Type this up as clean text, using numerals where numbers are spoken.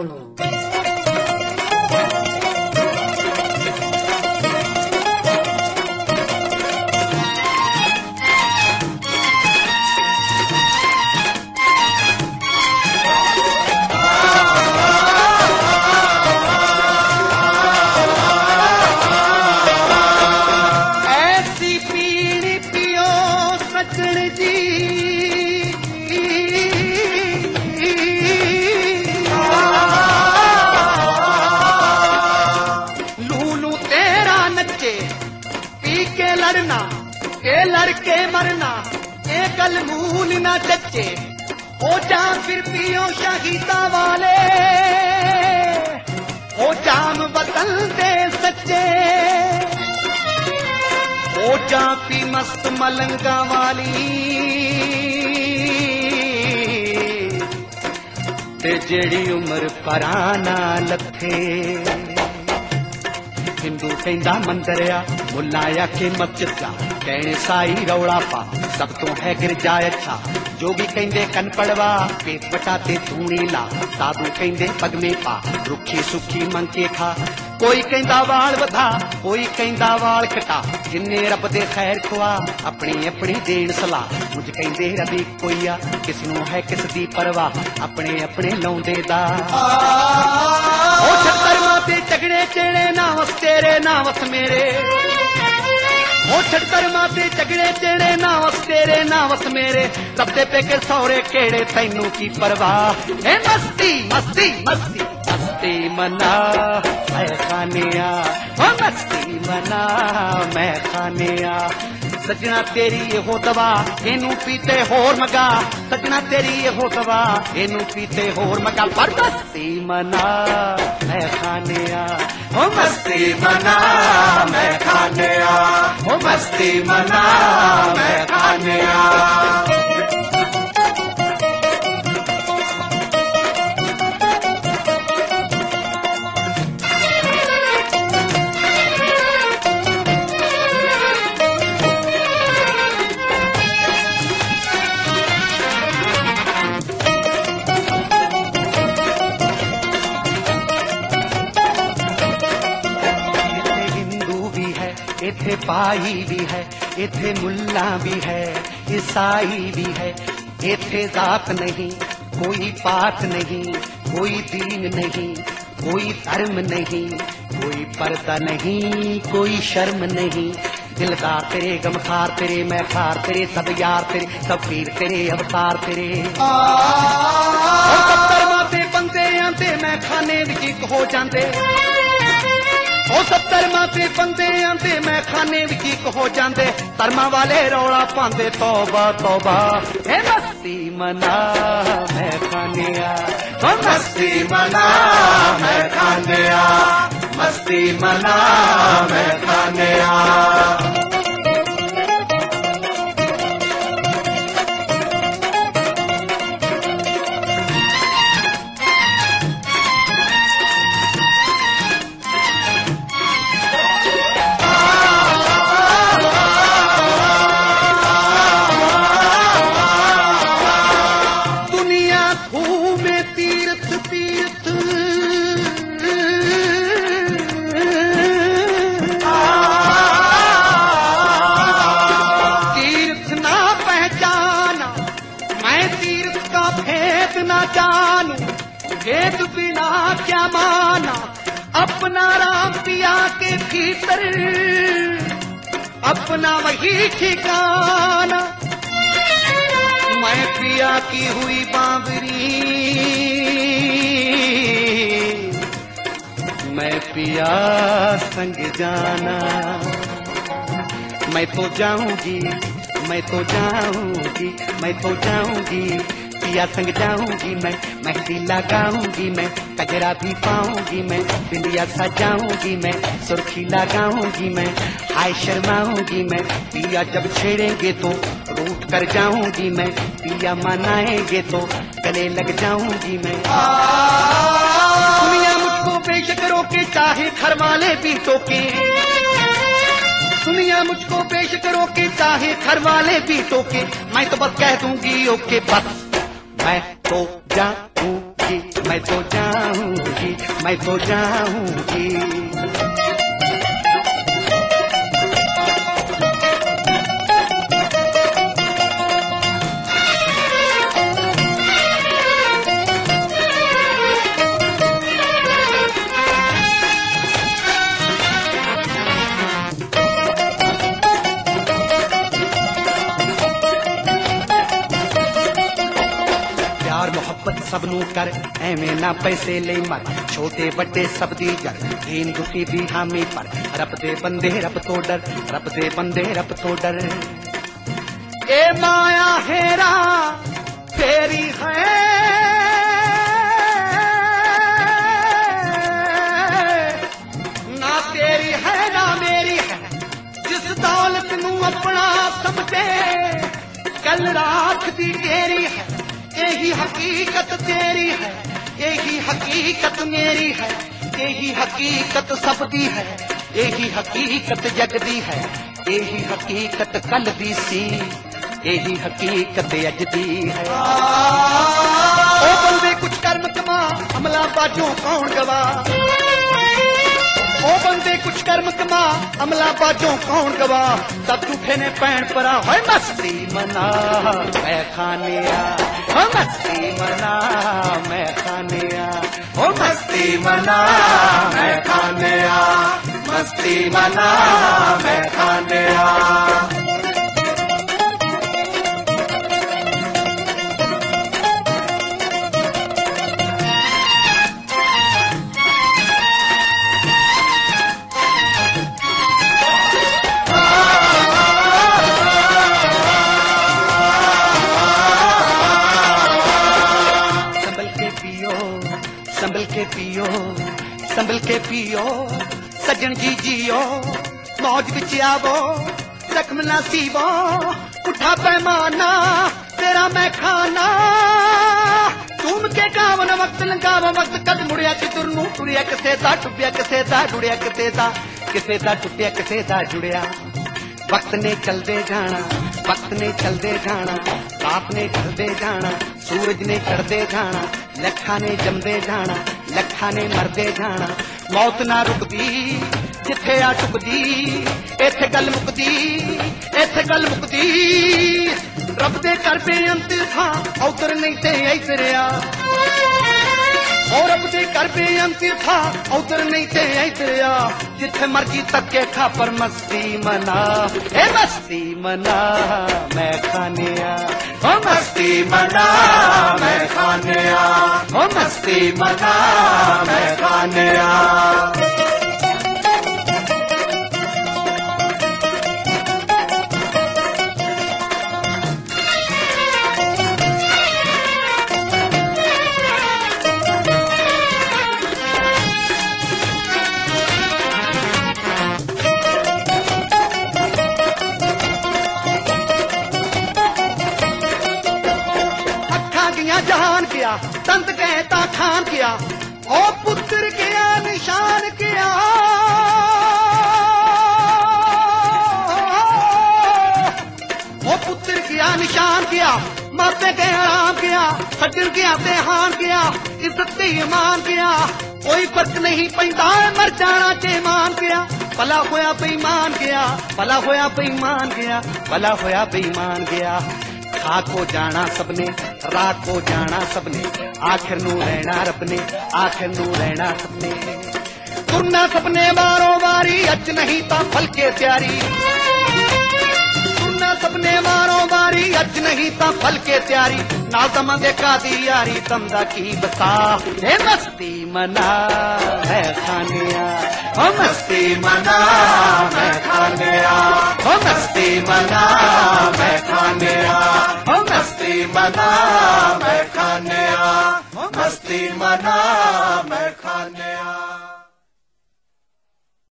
के लड़के मरना ये कल मूल ना चच्चे हो जाम फिर पियो शहीदा वाले हो जाम वतन दे सच्चे हो जा पी मस्त मलंगा वाली ते जेड़ी उम्र पराना लथे हिंदू कहंदा मंदिर आ मुल्ला आखे मस्जिद आ कहने साई रौला पा सब तो है गिरजा अच्छा जोगी कहंदे कन पड़वा पेट पटाते धूनी ला साधु कहंदे पग में पा रुखी सुखी मंके खा कोई कहंदा वाल वधा कोई कहंदा वाल कटा जिन्ने रब दे खैर खुआ अपनी अपनी देन सलाह मुझ कहंदे रबी कोई आ किसनू है किस दी परवाह अपने अपने लौंदे दा ओ छत्तर माते झगड़े चेड़े ना वस तेरे ना वस मेरे ओ छत्तर माते झगड़े चेड़े ना वस तेरे ना वस मेरे सब दे पेके सौरे केड़े तैनू की परवाह ए मस्ती मस्ती मस्ती मस्ती मना मैं खाने आ ओ मस्ती मना मैं खाने आ सजना तेरी ये हो दवा एनू पीते होर मगा सजना तेरी ये हो दवा एनू पीते होर मगा पर मस्ती मना मैं खाने आ ओ मस्ती मना मैं खाने आ ओ मस्ती मना मैं खाने आ इथे पाई भी है इथे मुल्ला भी है ईसाई भी है इथे जात नहीं कोई पात नहीं कोई दीन नहीं कोई धर्म नहीं कोई पर्दा नहीं कोई शर्म नहीं दिलदार तेरे गमखार तेरे मैं खार तेरे सब यार तेरे सब पीर तेरे अवतार तेरे माते बंदे आंदे मैं खाने विच हो जांदे ओ 70 माते बंदे आंदे मैं खाने विच हो जांदे धर्मा वाले रौला पांदे तौबा तौबा ए मस्ती मना मैं खाने आ ओ मस्ती मना मैं खाने आ मस्ती मना मैं खाने आ जानू भेद बिना क्या माना अपना राम पिया के भीतर अपना वही ठिकाना मैं पिया की हुई बांबरी मैं पिया संग जाना मैं तो जाऊंगी मैं तो जाऊंगी मैं तो जाऊंगी पिया संग जाऊंगी मैं मेहंदी लगाऊंगी मैं कजरा भी पाऊंगी मैं बिंदिया सजाऊंगी मैं सुर्खी लगाऊंगी मैं हाय शर्माऊंगी मैं पिया जब छेड़ेंगे तो रूठ कर जाऊंगी मैं पिया मनाएंगे तो गले लग जाऊंगी मैं दुनिया मुझको बेशक रोके चाहे घर वाले भी टोके दुनिया मुझको बेशक रोके चाहे घर वाले भी टोके मैं तो बस कह दूंगी ओके बस मैं तो जाऊंगी, मैं तो जाऊंगी, मैं तो जाऊंगी। मोहब्बत सबनू कर एवें ना पैसे ले मर, छोटे बड़े सब दी जर, दीन दुखी दी हामी पर, रब दे बंदे रब तो डर, रब दे बंदे रब तो डर। ए माया हेरा तेरी है, ना तेरी है ना मेरी है, जिस दौलत नू अपना समझे कल रात दी तेरी है। यही हकीकत तेरी है, यही हकीकत मेरी है, यही हकीकत सबदी है, यही हकीकत जगदी है, यही हकीकत कल दी सी, यही हकीकत अज दी है। ओ बंदे कुछ कर्म कमा अमला बाजों कौन गवा, ओ बंदे कुछ कर्म कमा अमला बाजों कौन गवा, सब झूठे ने पैण परा है मस्ती मना मैं खाने आ, हो मस्ती मना मैं खाने आ, हो मस्ती मना मैं खाने आ, मस्ती मना मैं खाने आ। संभल के पियो, संभल के पियो सजन जी जियो, मौज बिच आवो जख्म ना सीवो, उठा पैमाना तेरा मैं खाना, तुम के गावन वक्त लंगाव वक्त कद मुड़िया किधर नू टुरिया किसे दा टुटिया किसे दा जुड़िया किसे दा, किसे दा टुटिया किसे दा जुड़िया। वक्त ने चलदे जाना, वक्त ने चलदे जाना, रात ने ढलदे जाना, सूरज ने चढ़दे जाना, लखा ने जमदे जाना, लखा ने मरदे जाना, मौत ना रुकदी जिथे आ टुकदी, इथे गल मुकदी, इथे गल मुकदी। रब दे कर पे अंतर था उधर नहीं ते इधर आ, और रब दे कर पे अंतर था उधर नहीं ते इधर आ, जिथे मर्जी तके खा पर मस्ती मना, ए मस्ती मना मैं खाने आ, ओ मस्ती मना मैं खाने आ, ओ मस्ती मना मैं खाने आ। जहान किया तंत कहता खान किया, ओ पुत्र किया निशान किया, ओ पुत्र किया निशान किया, मापे के हराम किया, सज्जन किया देहान किया, इज्जत के ईमान किया, कोई फर्क नहीं पैंदा मर जाना के मान किया, भला होया बेईमान गया, भला होया बेईमान गया, भला होया बेईमान गया। खाक हो जाना सबने, रात हो जाना सबने, आखिर नू रहना रब ने, आखिर नू रहना सबने। तुरना सबने मारो बारी, अच नहीं ता फल के तैयारी, तुरना सबने मारो बारी, अच नहीं ता फल के तैयारी। ना तम देखा दी यारी तमदा की बता, हे मस्ती मना है खाने आ, ओ मस्ती मना मैं खाने आ, ओ मस्ती मना मैं खाने आ, ओ मस्ती मना मैं खाने आ, ओ मस्ती मना मैं खाने आ।